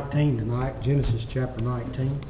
19 tonight, Genesis chapter 19.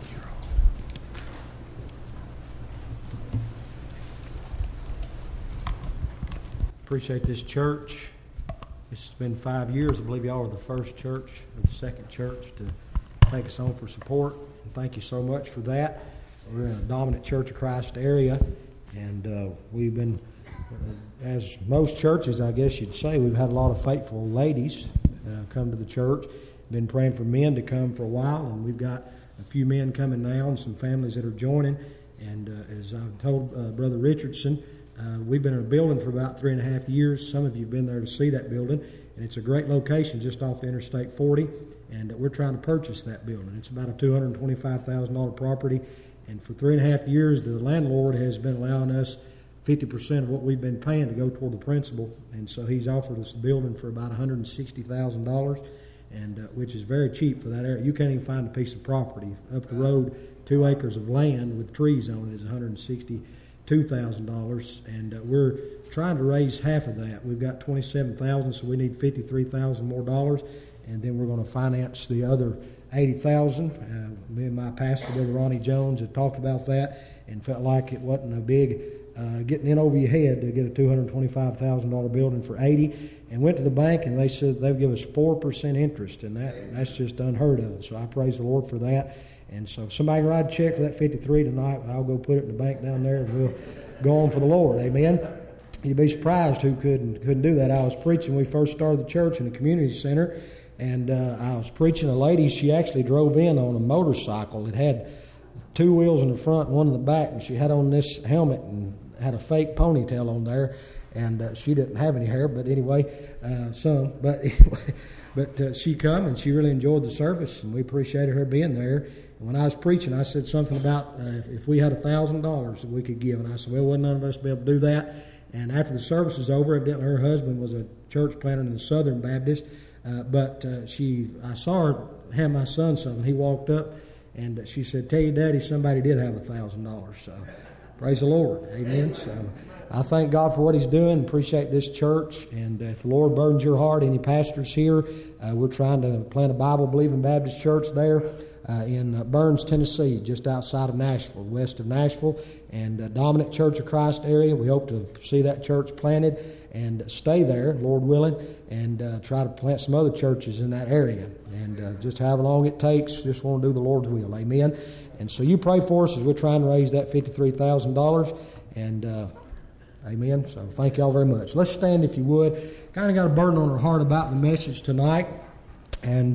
Appreciate this church. This has been 5 years. I believe y'all are the first church, or the second church, to take us on for support. And thank you so much for that. We're in a dominant Church of Christ area, and we've been, as most churches, I guess you'd say, we've had a lot of faithful ladies come to the church. Been praying for men to come for a while, and we've got a few men coming now and some families that are joining. And as I've told Brother Richardson, we've been in a building for about 3.5 years. Some of you have been there to see that building, and it's a great location just off Interstate 40, and we're trying to purchase that building. It's about a $225,000 property, and for 3.5 years, the landlord has been allowing us 50% of what we've been paying to go toward the principal, and so he's offered us the building for about $160,000, and which is very cheap for that area. You can't even find a piece of property up the road. 2 acres of land with trees on it is $162,000, and we're trying to raise half of that. We've got $27,000, so we need $53,000 more dollars, and then we're going to finance the other $80,000. Me and my pastor, Brother Ronnie Jones, had talked about that and felt like it wasn't a big getting in over your head to get a $225,000 building for $80,000, and went to the bank and they said they'll give us 4% interest, and that's just unheard of. So I praise the Lord for that. And so if somebody can write a check for that $53,000 tonight, I'll go put it in the bank down there, and we'll go on for the Lord. Amen. You'd be surprised who couldn't do that. I was preaching. We first started the church in the community center, and I was preaching. A lady, she actually drove in on a motorcycle. It had 2 wheels in the front and 1 in the back, and she had on this helmet and had a fake ponytail on there, and she didn't have any hair, but anyway, some. But anyway, but she come, and she really enjoyed the service, and we appreciated her being there. And when I was preaching, I said something about if we had $1,000 that we could give, and I said, well, wouldn't none of us be able to do that? And after the service was over, evidently her husband was a church planter in the Southern Baptist, but I saw her hand my son something. He walked up, and she said, tell your daddy somebody did have $1,000. So praise the Lord. Amen. So I thank God for what he's doing. Appreciate this church. And if the Lord burdens your heart, any pastors here, we're trying to plant a Bible-believing Baptist church there in Burns, Tennessee, just outside of Nashville, west of Nashville, and dominant Church of Christ area. We hope to see that church planted and stay there, Lord willing, and try to plant some other churches in that area. And just however long it takes, just want to do the Lord's will. Amen. And so you pray for us as we're trying to raise that $53,000. And amen. So thank y'all very much. Let's stand if you would. Kind of got a burden on our heart about the message tonight. And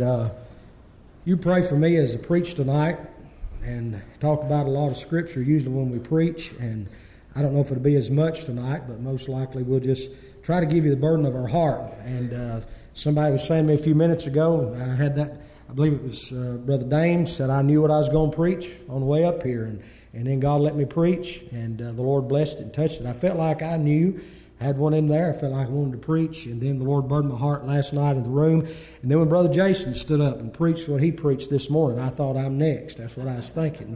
you pray for me as I preach tonight and talk about a lot of Scripture usually when we preach. And I don't know if it'll be as much tonight, but most likely we'll just try to give you the burden of our heart. And somebody was saying to me a few minutes ago, I had that, I believe it was Brother Dame, said I knew what I was going to preach on the way up here. And then God let me preach, and the Lord blessed it and touched it. I felt like I knew. I had one in there. I felt like I wanted to preach, and then the Lord burdened my heart last night in the room. And then when Brother Jason stood up and preached what he preached this morning, I thought I'm next. That's what I was thinking.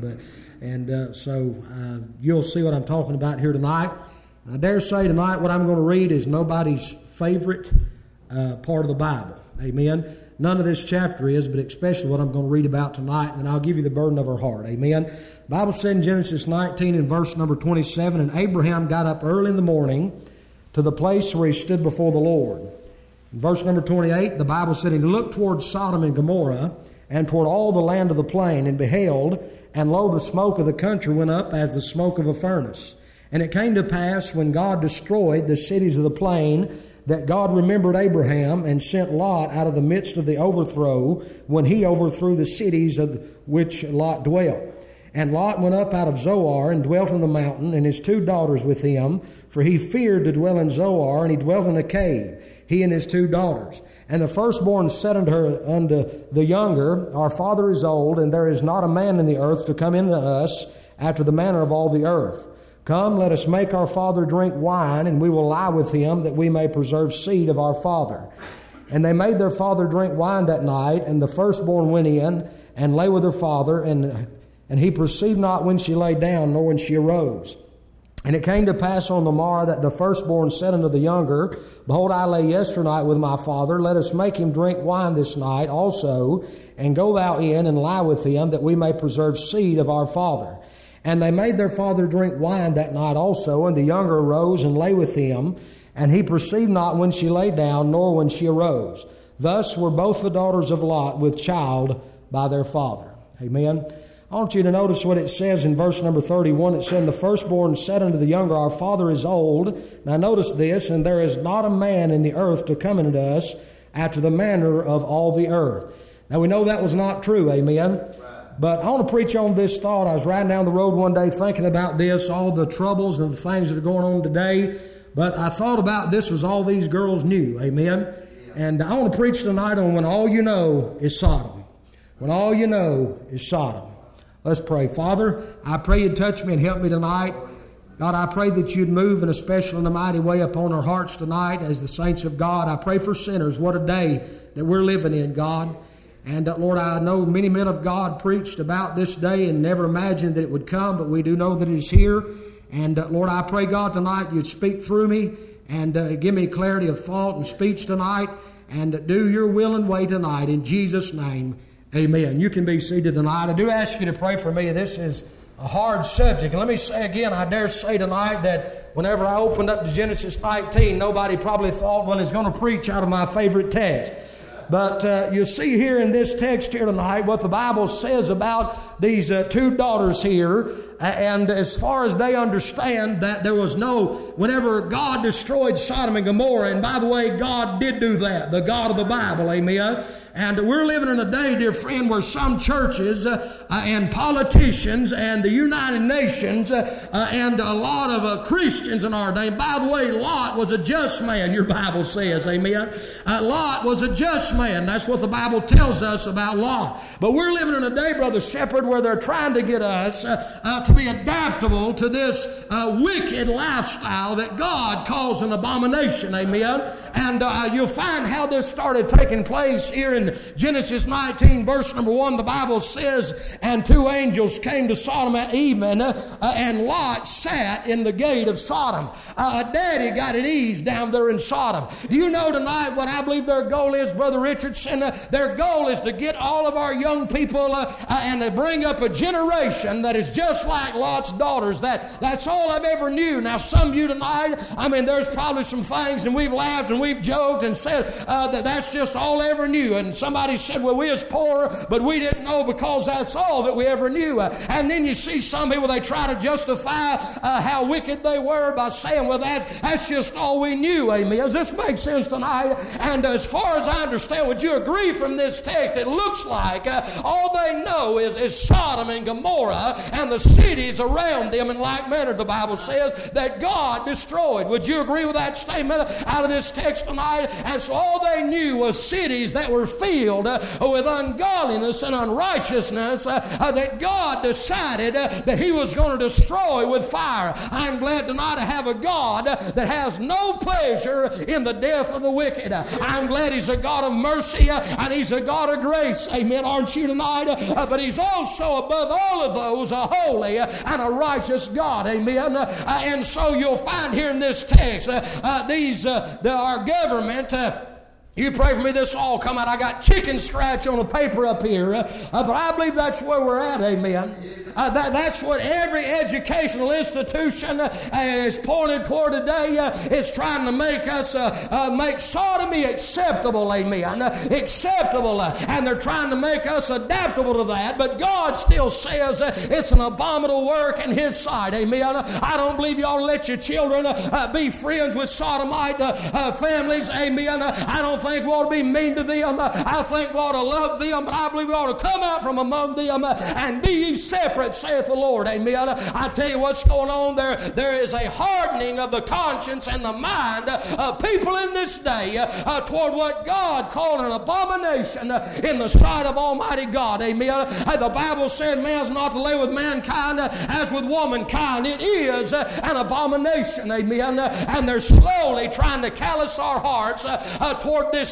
So you'll see what I'm talking about here tonight. And I dare say tonight what I'm going to read is nobody's favorite part of the Bible. Amen. None of this chapter is, but especially what I'm going to read about tonight, and then I'll give you the burden of our heart. Amen. The Bible said in Genesis 19 and verse number 27, and Abraham got up early in the morning to the place where he stood before the Lord. In verse number 28, the Bible said, and he looked toward Sodom and Gomorrah and toward all the land of the plain, and beheld, and lo, the smoke of the country went up as the smoke of a furnace. And it came to pass, when God destroyed the cities of the plain, that God remembered Abraham and sent Lot out of the midst of the overthrow when he overthrew the cities of which Lot dwelt. And Lot went up out of Zoar and dwelt in the mountain, and his 2 daughters with him, for he feared to dwell in Zoar, and he dwelt in a cave, he and his 2 daughters. And the firstborn said unto the younger, our father is old, and there is not a man in the earth to come into us after the manner of all the earth. Come, let us make our father drink wine, and we will lie with him, that we may preserve seed of our father. And they made their father drink wine that night, and the firstborn went in and lay with her father, and he perceived not when she lay down, nor when she arose. And it came to pass on the morrow that the firstborn said unto the younger, Behold, I lay yesternight with my father. Let us make him drink wine this night also, and go thou in and lie with him, that we may preserve seed of our father. And they made their father drink wine that night also, and the younger arose and lay with him. And he perceived not when she lay down, nor when she arose. Thus were both the daughters of Lot with child by their father. Amen. I want you to notice what it says in verse number 31. It said, The firstborn said unto the younger, Our father is old. Now notice this, and there is not a man in the earth to come unto us after the manner of all the earth. Now we know that was not true, amen? But I want to preach on this thought. I was riding down the road one day thinking about this, all the troubles and the things that are going on today. But I thought about this was all these girls knew, amen? And I want to preach tonight on when all you know is Sodom. When all you know is Sodom. Let's pray. Father, I pray you'd touch me and help me tonight. God, I pray that you'd move in a special and a mighty way upon our hearts tonight as the saints of God. I pray for sinners. What a day that we're living in, God. And Lord, I know many men of God preached about this day and never imagined that it would come, but we do know that it is here. And Lord, I pray, God, tonight you'd speak through me and give me clarity of thought and speech tonight, and do your will and way tonight in Jesus' name. Amen. You can be seated tonight. I do ask you to pray for me. This is a hard subject. And let me say again, I dare say tonight that whenever I opened up to Genesis 19, nobody probably thought, well, he's going to preach out of my favorite text. But you'll see here in this text here tonight what the Bible says about these two daughters here. And as far as they understand that there was whenever God destroyed Sodom and Gomorrah, and by the way, God did do that, the God of the Bible, amen. And we're living in a day, dear friend, where some churches and politicians and the United Nations and a lot of Christians in our day, and by the way, Lot was a just man, your Bible says, amen. Lot was a just man. That's what the Bible tells us about Lot. But we're living in a day, Brother Shepherd, where they're trying to get us to be adaptable to this wicked lifestyle that God calls an abomination, amen. And you'll find how this started taking place here in Genesis 19, verse number 1. The Bible says, And two angels came to Sodom at even, and Lot sat in the gate of Sodom. Daddy got at ease down there in Sodom. Do you know tonight what I believe their goal is, Brother Richardson? Their goal is to get all of our young people and to bring up a generation that is just like Lot's daughters. That's all I've ever knew. Now, some of you tonight, there's probably some things, and we've laughed and we've joked and said that's just all I ever knew. And somebody said, well, we was poor, but we didn't know because that's all that we ever knew. And then you see some people, they try to justify how wicked they were by saying, well, that's just all we knew. Amen. Does this make sense tonight? And as far as I understand, would you agree from this text, it looks like all they know is Sodom and Gomorrah and the cities around them, in like manner, the Bible says, that God destroyed. Would you agree with that statement out of this text tonight? And so all they knew was cities that were filled with ungodliness and unrighteousness that God decided that He was going to destroy with fire. I'm glad tonight to have a God that has no pleasure in the death of the wicked. I'm glad He's a God of mercy and He's a God of grace. Amen. Aren't you tonight? But He's also above all of those a holy and a righteous God. Amen. And so you'll find here in this text our government. You pray for me, this will all come out. I got chicken scratch on the paper up here, but I believe that's where we're at, amen. That's what every educational institution is pointed toward today. Is trying to make us make sodomy acceptable, amen. Acceptable, and they're trying to make us adaptable to that, but God still says it's an abominable work in His sight, amen. I don't believe you ought to let your children be friends with sodomite families, amen. I don't think we ought to be mean to them. I think we ought to love them, but I believe we ought to come out from among them and be ye separate, saith the Lord. Amen. I tell you what's going on there. There is a hardening of the conscience and the mind of people in this day toward what God called an abomination in the sight of Almighty God. Amen. The Bible said man is not to lay with mankind as with womankind. It is an abomination. Amen. And they're slowly trying to callous our hearts toward this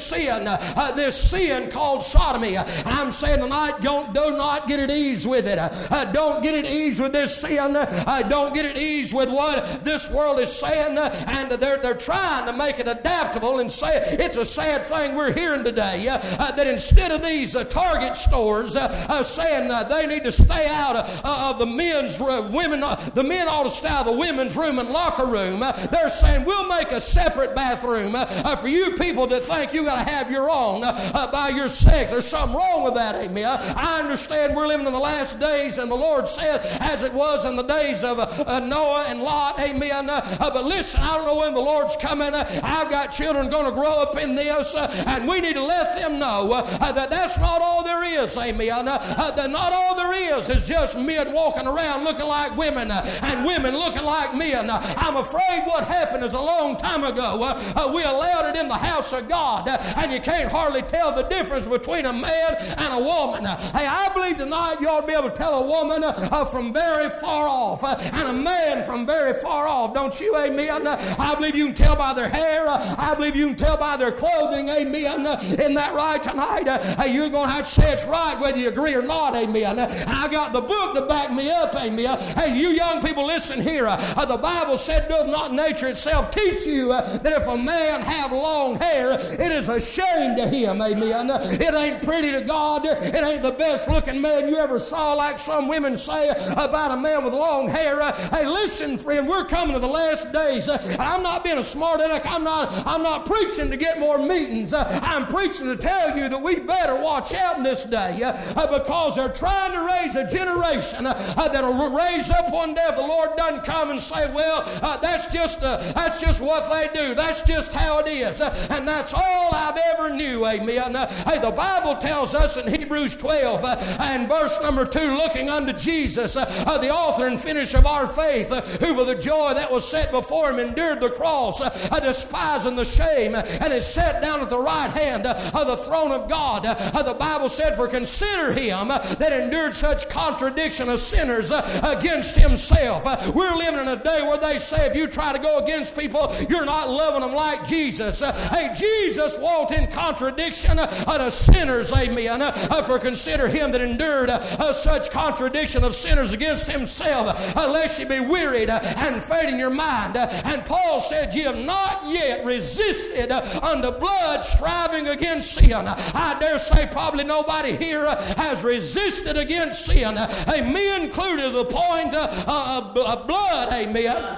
sin called sodomy. I'm saying tonight, do not get at ease with it. Don't get at ease with this sin. Don't get at ease with what this world is saying. And they're trying to make it adaptable and say it's a sad thing we're hearing today that instead of these Target stores saying they need to stay out of the men's room, the men ought to stay out of the women's room and locker room. They're saying we'll make a separate bathroom for you people that think you got to have your own by your sex. There's something wrong with that, amen. I understand we're living in the last days, and the Lord said, as it was in the days of Noah and Lot, amen. But listen, I don't know when the Lord's coming. I've got children going to grow up in this, and we need to let them know that that's not all there is, amen. That not all there is just men walking around looking like women and women looking like men. I'm afraid what happened is a long time ago, we allowed it in the house of God, and you can't hardly tell the difference between a man and a woman. Hey, I believe tonight you ought to be able to tell a woman from very far off and a man from very far off. Don't you, amen? I believe you can tell by their hair. I believe you can tell by their clothing, amen. Isn't that right tonight? Hey, you're going to have to say it's right whether you agree or not, amen. I got the book to back me up, amen. Hey, you young people, listen here. The Bible said, does not nature itself teach you that if a man have long hair, it is a shame to him, amen. It ain't pretty to God. It ain't the best looking man you ever saw, like some women say about a man with long hair. Hey, listen, friend, we're coming to the last days. I'm not being a smart aleck. I'm not preaching to get more meetings. I'm preaching to tell you that we better watch out in this day because they're trying to raise a generation that'll raise up one day if the Lord doesn't come and say, well, that's just what they do. That's just how it is. And that's all I've ever knew, amen. Hey, the Bible tells us in Hebrews 12 and verse number 2, looking unto Jesus, the author and finisher of our faith, who for the joy that was set before him endured the cross, despising the shame, and is set down at the right hand of the throne of God. The Bible said, for consider him that endured such contradiction of sinners against himself. We're living in a day where they say if you try to go against people, you're not loving them like Jesus. Hey, Jesus walked in contradiction of sinners, amen. For consider him that endured such contradiction of sinners against himself, lest you be wearied and fading your mind. And Paul said, ye have not yet resisted unto blood, striving against sin. I dare say probably nobody here has resisted against sin. Hey, me included, to the point of blood, amen.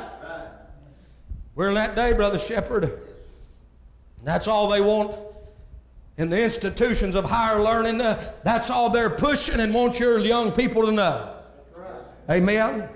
We're in that day, Brother Shepherd. That's all they want in the institutions of higher learning. That's all they're pushing and want your young people to know. Amen.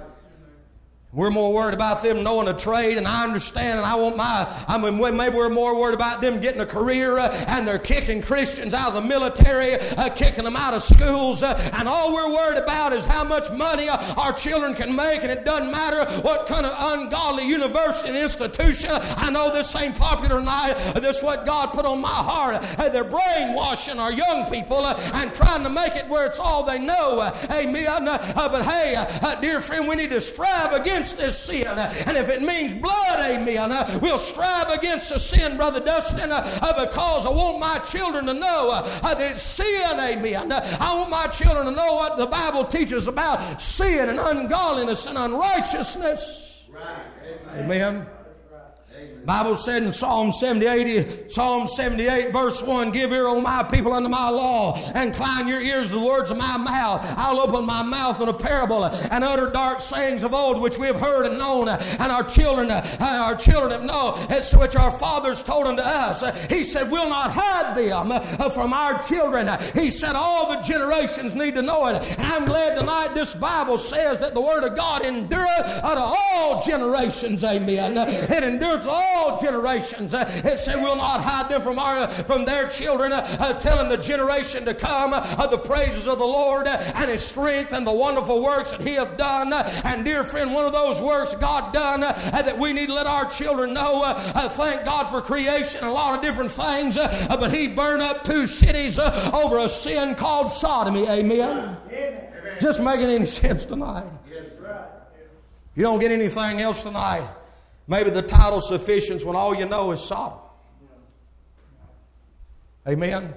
We're more worried about them knowing a trade, and I understand, and maybe we're more worried about them getting a career, and they're kicking Christians out of the military, kicking them out of schools, and all we're worried about is how much money our children can make, and it doesn't matter what kind of ungodly university and institution. I know this ain't popular tonight. This is what God put on my heart. They're brainwashing our young people and trying to make it where it's all they know. Amen. But hey, dear friend, we need to strive against this sin, and if it means blood, amen, we'll strive against the sin, Brother Dustin, because I want my children to know that it's sin, amen. I want my children to know what the Bible teaches about sin and ungodliness and unrighteousness. Right. Amen. Bible said in Psalm 78 verse 1, give ear, O my people, unto my law, and incline your ears to the words of my mouth. I'll open my mouth in a parable and utter dark sayings of old, which we have heard and known, and our children have known, which our fathers told unto us. He said, we'll not hide them from our children. He said all the generations need to know it. And I'm glad tonight this Bible says that the word of God endureth unto all generations. Amen. It endures all generations. It said we'll not hide them from their children, telling the generation to come the praises of the Lord and his strength and the wonderful works that he hath done. And dear friend, one of those works God done that we need to let our children know. Thank God for creation and a lot of different things, but he burned up 2 cities over a sin called sodomy. Amen. Just making any sense tonight? If you don't get anything else tonight, maybe the title's sufficient when all you know is Sodom. Amen?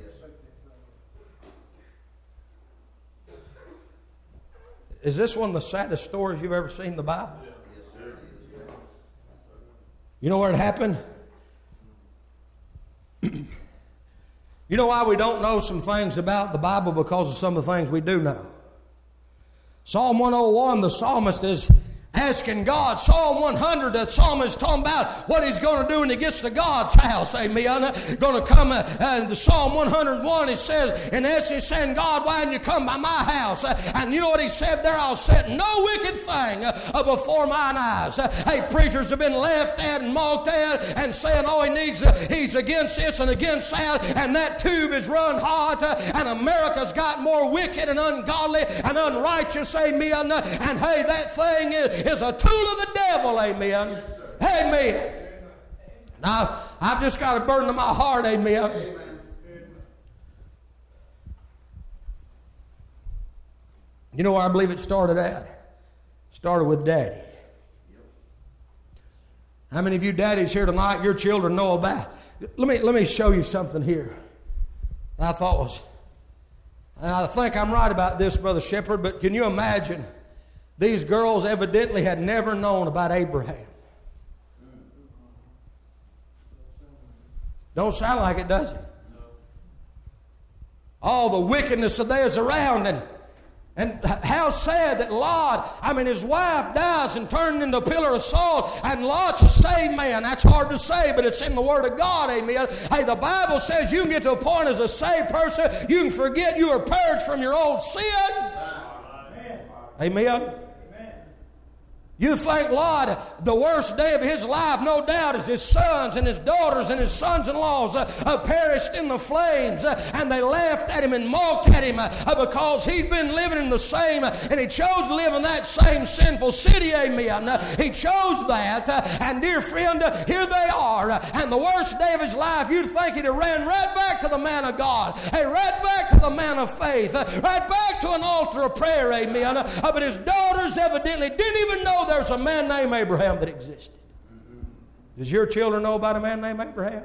Is this one of the saddest stories you've ever seen in the Bible? You know where it happened? You know why we don't know some things about the Bible? Because of some of the things we do know. Psalm 101, the psalmist is asking God. Psalm 100, the psalmist is talking about what he's going to do when he gets to God's house. Amen. Going to come, the Psalm 101, it says, in essence, saying, God, why didn't you come by my house? And you know what he said there? I'll set no wicked thing before mine eyes. Hey, preachers have been laughed at and mocked at and saying, oh, he's against this and against that, and that tube is run hot, and America's got more wicked and ungodly and unrighteous. Amen. And hey, that thing is a tool of the devil, amen. Amen. Now, I've just got a burden in my heart, amen. You know where I believe it started at? It started with Daddy. How many of you daddies here tonight, your children know about? Let me show you something here. I thought was, and I think I'm right about this, Brother Shepherd, but can you imagine? These girls evidently had never known about Abraham. Don't sound like it, does it? All the wickedness that there's around, and how sad that Lot, his wife dies and turned into a pillar of salt, and Lot's a saved man. That's hard to say, but it's in the Word of God, amen. Hey, the Bible says you can get to a point as a saved person, you can forget you are purged from your old sin. Amen. You think Lot, the worst day of his life, no doubt, is his sons and his daughters and his sons-in-laws perished in the flames, and they laughed at him and mocked at him because he'd been living in the same, and he chose to live in that same sinful city, amen. He chose that, and dear friend, here they are, and the worst day of his life, you'd think he'd have ran right back to the man of God, hey, right back to the man of faith, right back to an altar of prayer, amen. But his daughters evidently didn't even know there's a man named Abraham that existed. Does your children know about a man named Abraham?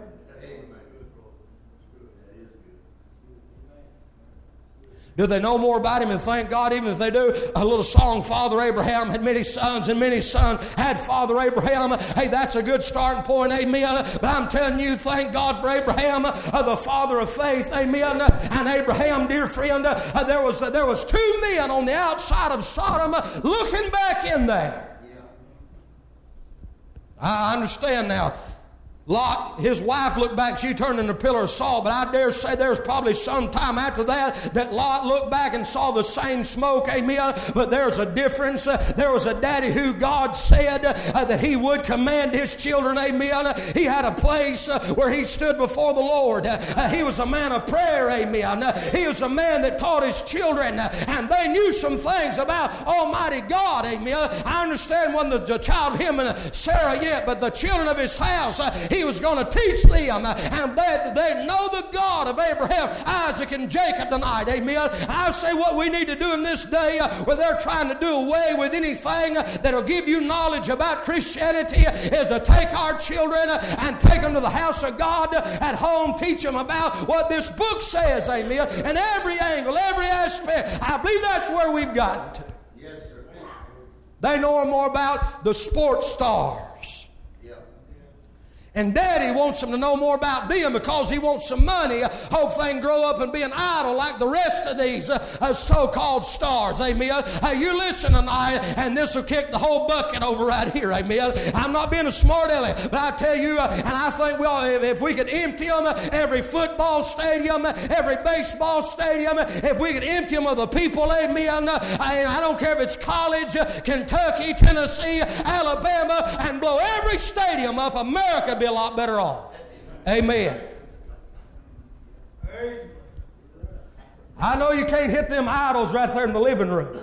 Do they know more about him? And thank God, even if they do, a little song, Father Abraham had many sons, and many sons had Father Abraham. Hey, that's a good starting point, amen. But I'm telling you, thank God for Abraham, the father of faith, amen. And Abraham, dear friend, there was two men on the outside of Sodom looking back in there. I understand now. Lot, his wife looked back, she turned into a pillar of salt, but I dare say there was probably some time after that Lot looked back and saw the same smoke, amen, but there's a difference. There was a daddy who God said that he would command his children, amen. He had a place where he stood before the Lord. He was a man of prayer, amen. He was a man that taught his children, and they knew some things about Almighty God, amen. I understand when the child, him and Sarah yet, but the children of his house, he was going to teach them, and they know the God of Abraham, Isaac, and Jacob tonight. Amen. I say what we need to do in this day where they're trying to do away with anything that'll give you knowledge about Christianity is to take our children and take them to the house of God at home, teach them about what this book says. Amen. In every angle, every aspect. I believe that's where we've gotten to. Yes, sir. They know more about the sports stars. And Daddy wants them to know more about them because he wants some money. Hope they can grow up and be an idol like the rest of these so-called stars. Amen. You listen tonight, and this will kick the whole bucket over right here. Amen. I'm not being a smart aleck, but I tell you, and I think if we could empty them, every football stadium, every baseball stadium, if we could empty them of the people, amen. I don't care if it's college, Kentucky, Tennessee, Alabama, and blow every stadium up, America would be a lot better off. Amen. I know you can't hit them idols right there in the living room.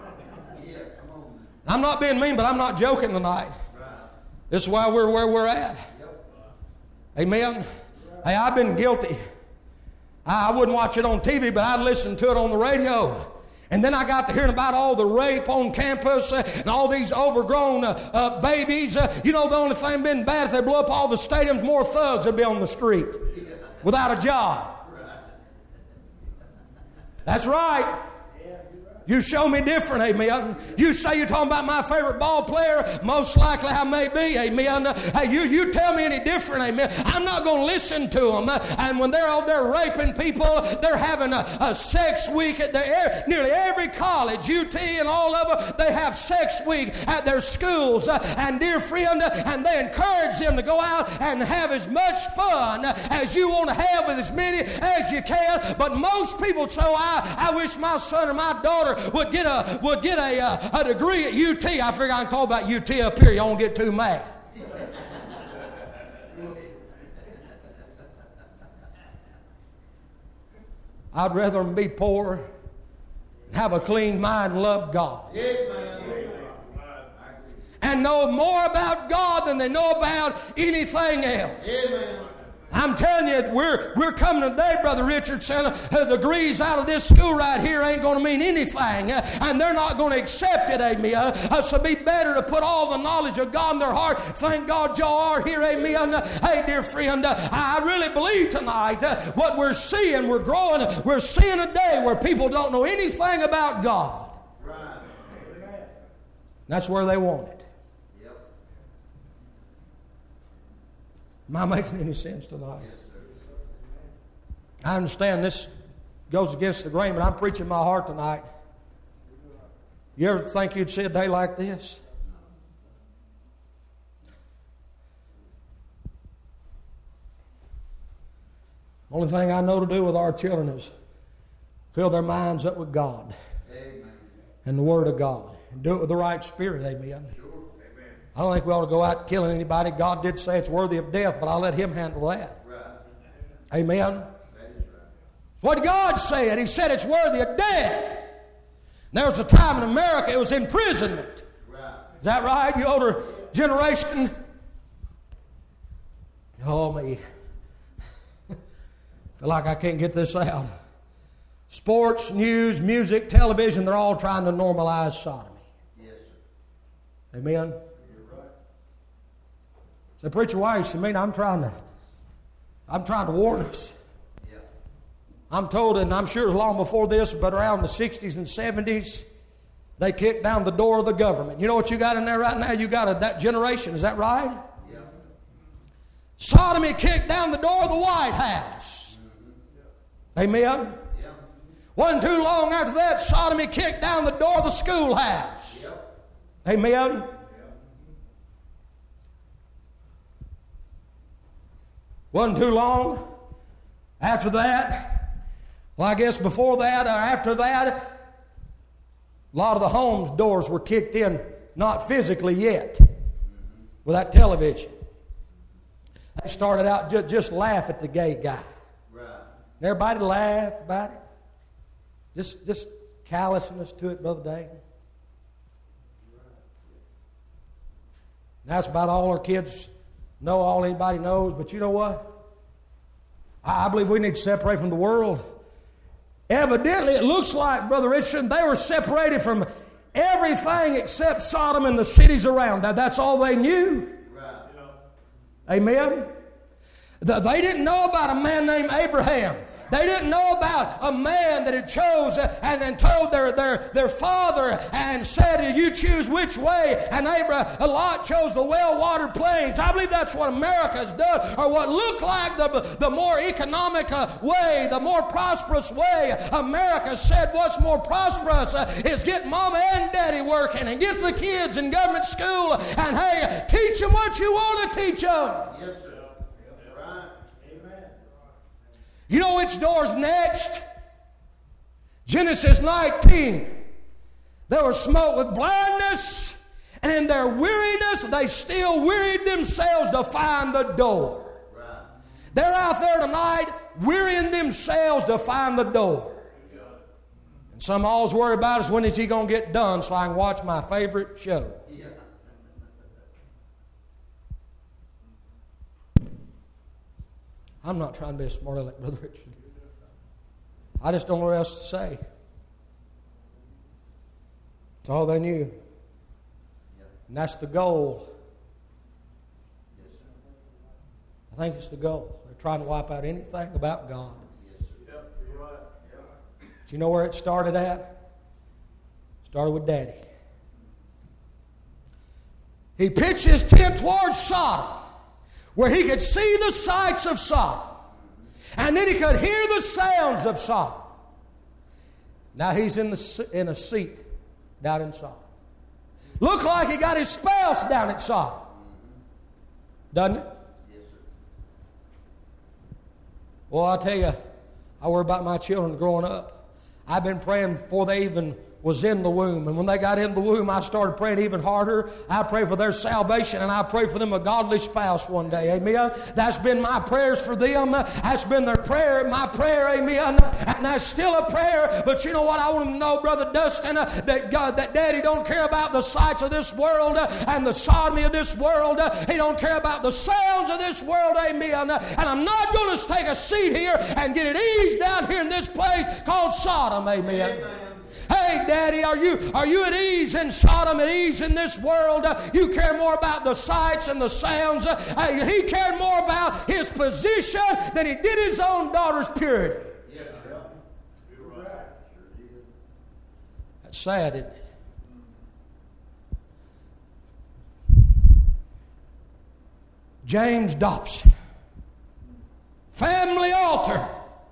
I'm not being mean, but I'm not joking tonight. This is why we're where we're at. Amen. Hey, I've been guilty. I wouldn't watch it on TV, but I'd listen to it on the radio. And then I got to hearing about all the rape on campus and all these overgrown babies. The only thing been bad if they blew up all the stadiums, more thugs would be on the street. without a job. That's right. You show me different, amen. You say you're talking about my favorite ball player, most likely I may be, amen. Hey, you tell me any different, amen. I'm not going to listen to them. And when they're out there raping people, they're having a sex week at nearly every college, UT and all of them, they have sex week at their schools. And dear friend, and they encourage them to go out and have as much fun as you want to have with as many as you can. But most people say, I wish my son or my daughter would get a degree at UT. I figure I can talk about UT up here. You don't get too mad. I'd rather them be poor and have a clean mind and love God. And know more about God than they know about anything else. Amen. I'm telling you, we're coming today, Brother Richardson. The degrees out of this school right here ain't going to mean anything, and they're not going to accept it, amen. So be better to put all the knowledge of God in their heart. Thank God y'all are here, amen. Hey, dear friend, I really believe tonight what we're seeing, we're growing, we're seeing a day where people don't know anything about God. Right. That's where they want it. Am I making any sense tonight? Yes, sir. I understand this goes against the grain, but I'm preaching my heart tonight. You ever think you'd see a day like this? Only thing I know to do with our children is fill their minds up with God. Amen. And the Word of God. And do it with the right spirit, amen. Sure. I don't think we ought to go out killing anybody. God did say it's worthy of death, but I'll let Him handle that. Right. Amen? That is right. What God said, He said it's worthy of death. There was a time in America it was imprisonment. Right. Is that right, you older generation? Oh, me. Feel like I can't get this out. Sports, news, music, television, they're all trying to normalize sodomy. Yes, sir. Amen? The preacher, why? He said, man, I'm trying to warn us. Yeah. I'm told, and I'm sure it was long before this, but around the 60s and 70s, they kicked down the door of the government. You know what you got in there right now? You got that generation, is that right? Yeah. Sodomy kicked down the door of the White House. Mm-hmm. Amen? Yeah. Wasn't too long after that, sodomy kicked down the door of the schoolhouse. Yep. Amen? Wasn't too long after that. Well, I guess before that or after that, a lot of the homes' doors were kicked in, not physically yet, with that television. They started out just laugh at the gay guy. Right. And everybody laughed about it. Just callousness to it, Brother Dave. That's about all our kids know, all anybody knows. But you know what? I believe we need to separate from the world. Evidently, it looks like, Brother Richardson, they were separated from everything except Sodom and the cities around. That's all they knew. Right. Amen? They didn't know about a man named Abraham. They didn't know about a man that had chose and told their father and said, you choose which way. And Lot chose the well-watered plains. I believe that's what America's done, or what looked like the more economic way, the more prosperous way. America said what's more prosperous is get mama and daddy working and get the kids in government school and, hey, teach them what you want to teach them. Yes, sir. You know which door's next? Genesis 19. They were smote with blindness, and in their weariness, they still wearied themselves to find the door. Right. They're out there tonight wearying themselves to find the door. And some always worry about is when is he going to get done so I can watch my favorite show. Yeah. I'm not trying to be a smart aleck, Brother Richard. I just don't know what else to say. That's all they knew. And that's the goal. I think it's the goal. They're trying to wipe out anything about God. Do you know where it started at? It started with Daddy. He pitched his tent towards Sodom, where he could see the sights of Sodom. And then he could hear the sounds of Sodom. Now he's in a seat down in Sodom. Look like he got his spouse down at Sodom. Doesn't it? Yes, sir. Well, I'll tell you, I worry about my children growing up. I've been praying before they even was in the womb. And when they got in the womb, I started praying even harder. I pray for their salvation, and I pray for them a godly spouse one day. Amen. That's been my prayers for them. That's been their prayer, my prayer. Amen. And that's still a prayer. But you know what? I want them to know, Brother Dustin, that God, that Daddy don't care about the sights of this world and the sodomy of this world. He don't care about the sounds of this world. Amen. And I'm not going to take a seat here and get it eased down here in this place called Sodom. Amen. Hey, Daddy, are you at ease in Sodom, at ease in this world? You care more about the sights and the sounds. He cared more about his position than he did his own daughter's purity. Yes, sir. You're right. Sure did. That's sad, isn't it? James Dobson. Family altar.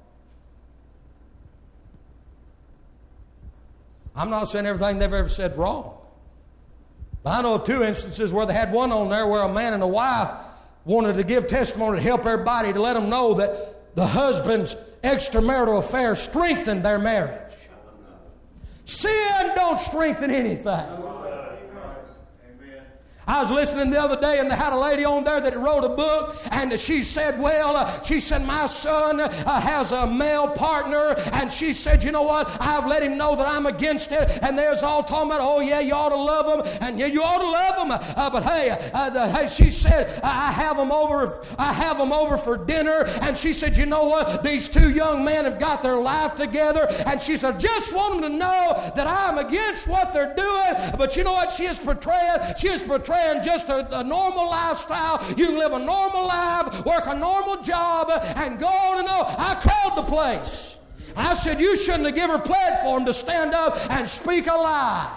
I'm not saying everything they've ever said wrong. But I know of two instances where they had one on there where a man and a wife wanted to give testimony to help everybody, to let them know that the husband's extramarital affair strengthened their marriage. Sin don't strengthen anything. I was listening the other day, and they had a lady on there that wrote a book, and she said, she said, my son has a male partner, and she said, you know what, I've let him know that I'm against it, and there's all talking about, oh yeah, you ought to love him, and yeah, you ought to love him, but hey, she said, I have them over for dinner, and she said, you know what, these two young men have got their life together, and she said, just want them to know that I'm against what they're doing, but you know what she is portraying? She is portraying just a normal lifestyle. You can live a normal life, work a normal job, and go on and on. I called the place. I said, you shouldn't have given her platform to stand up and speak a lie.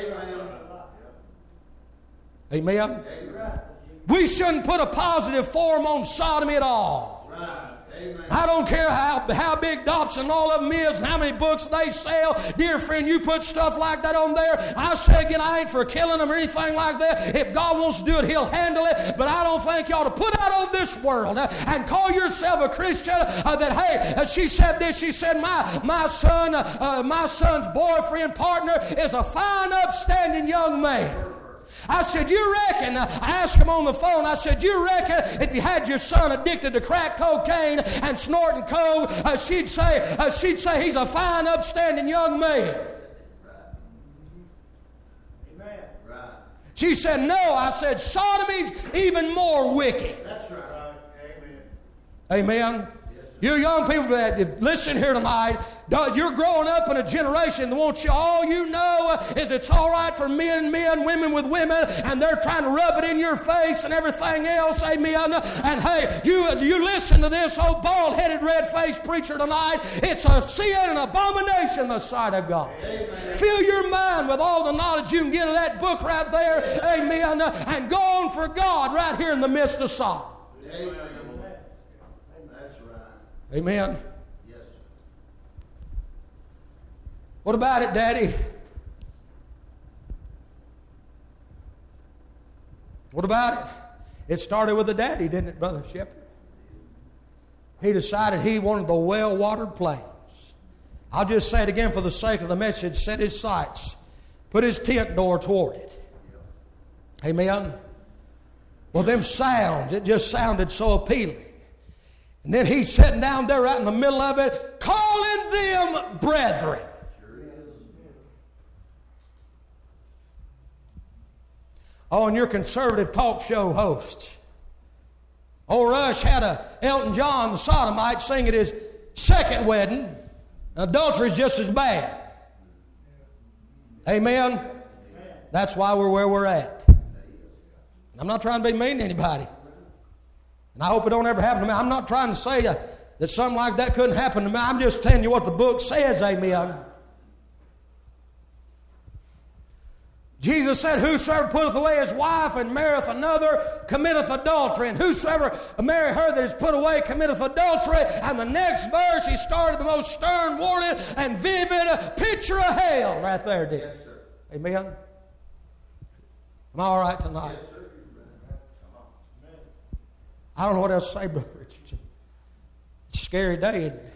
Amen. Amen. We shouldn't put a positive form on sodomy at all. Right. Amen. I don't care how big Dobson and all of them is and how many books they sell. Dear friend, you put stuff like that on there. I say again, I ain't for killing them or anything like that. If God wants to do it, He'll handle it. But I don't think you ought to put out on this world and call yourself a Christian that, hey, she said this. She said, my son's boyfriend partner is a fine, upstanding young man. I said, you reckon, I asked him on the phone, I said, you reckon if you had your son addicted to crack cocaine and snorting coke, she'd say he's a fine, upstanding young man. Amen. Right. She said, no. I said, sodomy's even more wicked. That's right. Amen. Amen. You young people that listen here tonight, you're growing up in a generation that wants you, all you know is it's all right for men, women with women, and they're trying to rub it in your face and everything else. Amen. And hey, you listen to this old bald-headed, red-faced preacher tonight. It's a sin and abomination in the sight of God. Amen. Fill your mind with all the knowledge you can get of that book right there. Amen. And go on for God right here in the midst of Sodom. Amen. Amen. Yes. What about it, Daddy? What about it? It started with the daddy, didn't it, Brother Shepherd? He decided he wanted the well-watered plains. I'll just say it again for the sake of the message. Set his sights. Put his tent door toward it. Amen. Well, them sounds, it just sounded so appealing. And then he's sitting down there right in the middle of it, calling them brethren. Oh, and your conservative talk show hosts. Old Rush had Elton John, the sodomite, sing at his second wedding. Adultery is just as bad. Amen? That's why we're where we're at. I'm not trying to be mean to anybody. And I hope it don't ever happen to me. I'm not trying to say that something like that couldn't happen to me. I'm just telling you what the book says, amen. Jesus said, whosoever putteth away his wife and marrieth another committeth adultery. And whosoever marry her that is put away committeth adultery. And the next verse, he started the most stern warning and vivid picture of hell right there, did. Yes, sir. Amen. Am I all right tonight? Yes, sir. I don't know what else to say, Brother Richard. It's a scary day, isn't it?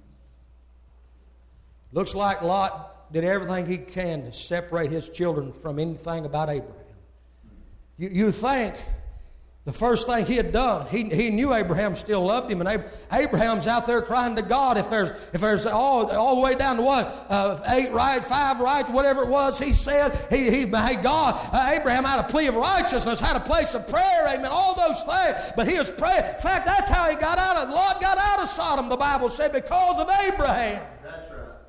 Looks like Lot did everything he can to separate his children from anything about Abraham. You think the first thing he had done, he knew Abraham still loved him, and Abraham's out there crying to God. If there's all the way down to what 8 right, 5 right, whatever it was, he said, hey God, Abraham had a plea of righteousness, had a place of prayer, amen, all those things. But he was praying. In fact, that's how Lot got out of Sodom. The Bible said because of Abraham. That's right.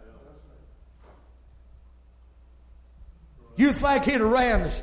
You think he'd have ran this?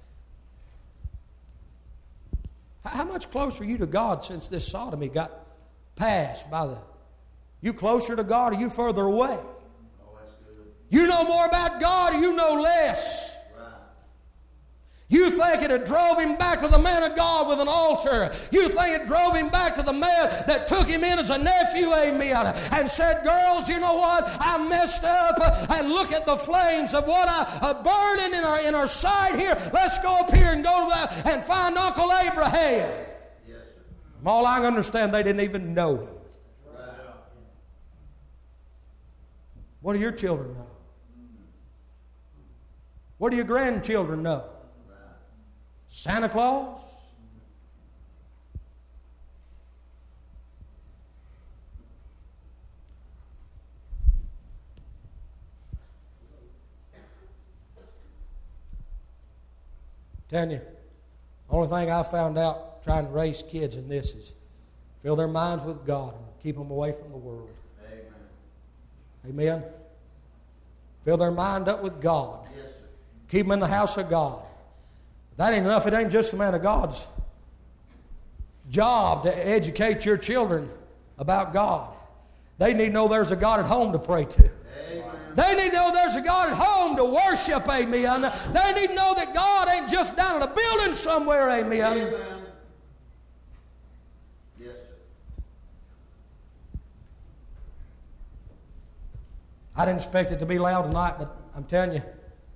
How much closer are you to God since this sodomy got passed by the... You closer to God or you further away? Oh, that's good. You know more about God or you know less? Right. You think it had drove him back to the man of God with an altar. You think it drove him back to the man that took him in as a nephew, amen, and said, girls, you know what? I messed up, and look at the flames of what I burning in our sight here. Let's go up here and go to and find Uncle Abraham. Yes, sir. From all I understand, they didn't even know him. Right. What do your children know? What do your grandchildren know? Santa Claus? Telling you, the only thing I found out trying to raise kids in this is fill their minds with God and keep them away from the world. Amen. Amen? Fill their mind up with God. Yes, sir. Keep them in the house of God. That ain't enough. It ain't just the man of God's job to educate your children about God. They need to know there's a God at home to pray to. Amen. They need to know there's a God at home to worship, amen. They need to know that God ain't just down in a building somewhere, amen. Amen. Yes, sir. I didn't expect it to be loud tonight, but I'm telling you,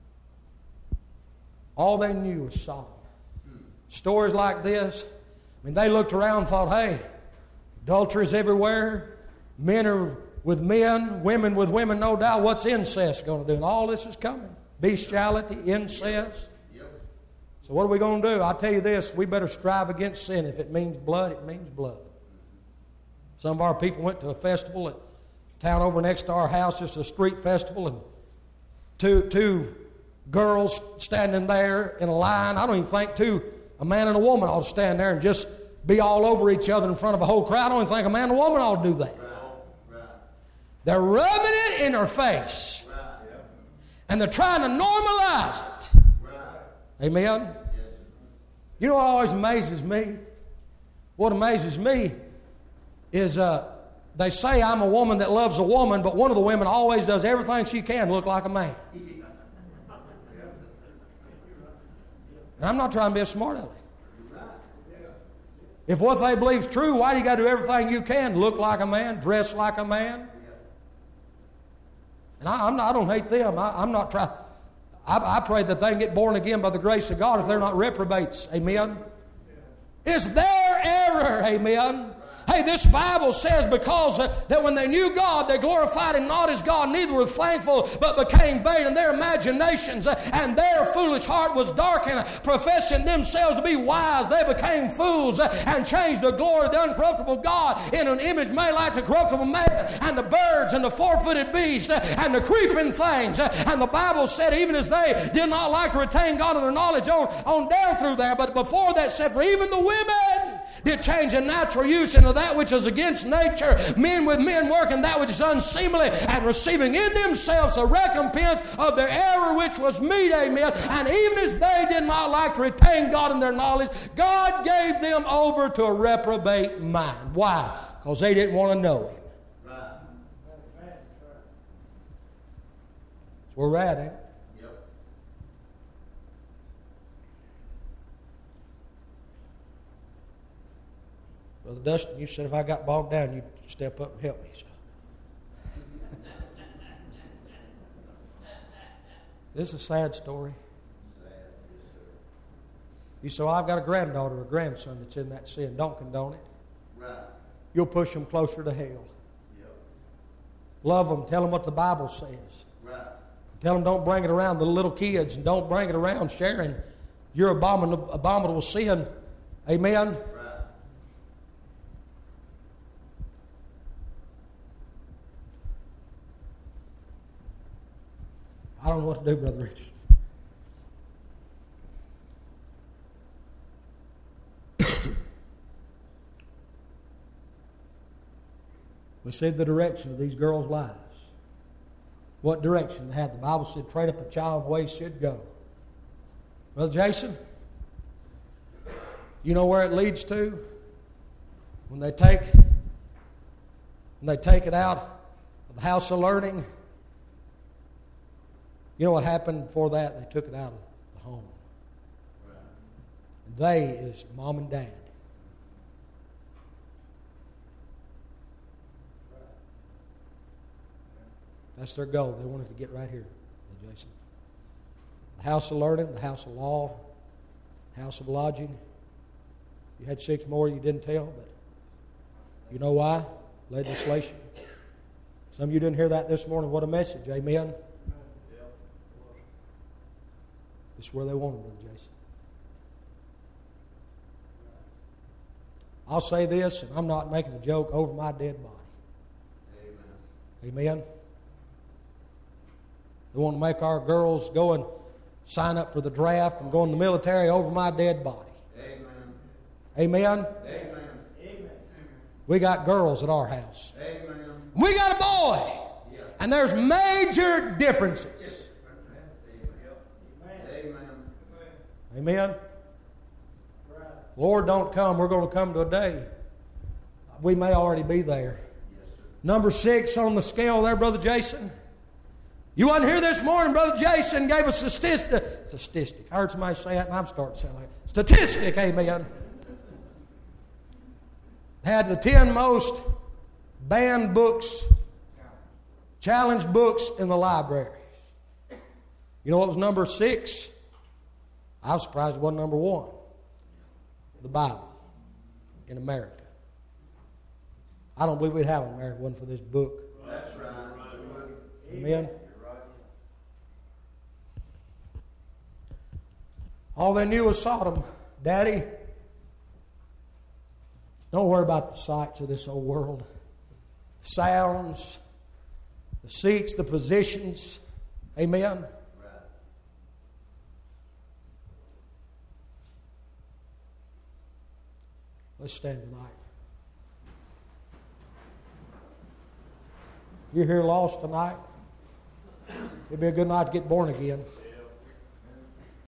all they knew was Sodom. Stories like this, I mean, they looked around and thought, hey, adultery is everywhere. Men are with men, women with women, no doubt. What's incest going to do? And all this is coming. Bestiality, incest. Yep. So what are we going to do? I'll tell you this, we better strive against sin. If it means blood, it means blood. Some of our people went to a festival at a town over next to our house, just a street festival, and two girls standing there in a line. I don't even think a man and a woman ought to stand there and just be all over each other in front of a whole crowd. I don't even think a man and a woman ought to do that. Right. They're rubbing it in their face. Right. And they're trying to normalize it. Right. Amen? Yes, sir. You know what always amazes me? What amazes me is they say I'm a woman that loves a woman, but one of the women always does everything she can to look like a man. And I'm not trying to be a smart aleck. If what they believe is true, why do you got to do everything you can to look like a man, dress like a man? And I don't hate them. I'm not trying. I pray that they can get born again by the grace of God if they're not reprobates. Amen. It's their error. Amen. Hey, this Bible says because that when they knew God, they glorified Him not as God, neither were thankful, but became vain in their imaginations, and their foolish heart was darkened. Professing themselves to be wise, they became fools and changed the glory of the uncorruptible God in an image made like the corruptible man, and the birds and the four-footed beasts and the creeping things. And the Bible said even as they did not like to retain God in their knowledge on down through there, but before that said, for even the women Did change a natural use into that which is against nature. Men with men working that which is unseemly and receiving in themselves a recompense of their error which was meet. Amen. And even as they did not like to retain God in their knowledge, God gave them over to a reprobate mind. Why? Because they didn't want to know Him. That's where we're at, ain't it? Yep. Brother Dustin, you said if I got bogged down, you'd step up and help me. So. This is a sad story. You say, well, I've got a granddaughter or a grandson that's in that sin. Don't condone it. Right. You'll push them closer to hell. Yep. Love them. Tell them what the Bible says. Right. Tell them don't bring it around the little kids, and don't bring it around sharing your abominable sin. Amen? Right. I don't know what to do, Brother Richard. We said the direction of these girls' lives. What direction they had. The Bible said, train up a child the way he should go. Brother Jason, you know where it leads to? When they take it out of the house of learning. You know what happened before that? They took it out of the home. And they is mom and dad. That's their goal. They wanted to get right here, Jason. The house of learning, the house of law, the house of lodging. You had 6 more you didn't tell, but you know why? Legislation. Some of you didn't hear that this morning. What a message. Amen. This is where they wanted, Brother Jason. I'll say this, and I'm not making a joke, over my dead body. Amen. Amen. They want to make our girls go and sign up for the draft and go in the military over my dead body. Amen. Amen? Amen. We got girls at our house. Amen. We got a boy. Yeah. And there's major differences. Amen. Amen? Lord, don't come. We're going to come to a day. We may already be there. Yes, sir. Number 6 on the scale there, Brother Jason. You wasn't here this morning. Brother Jason gave us a statistic. I heard somebody say that, and I'm starting to sound like it. Statistic, amen. Had the 10 most banned books, challenged books in the libraries. You know what was number 6? I was surprised it wasn't number 1. The Bible in America. I don't believe we'd have it in America if it wasn't for this book. That's right. Amen. All they knew was Sodom. Daddy, don't worry about the sights of this old world. The sounds, the seats, the positions. Amen. Right. Let's stand tonight. If you're here lost tonight, it'd be a good night to get born again.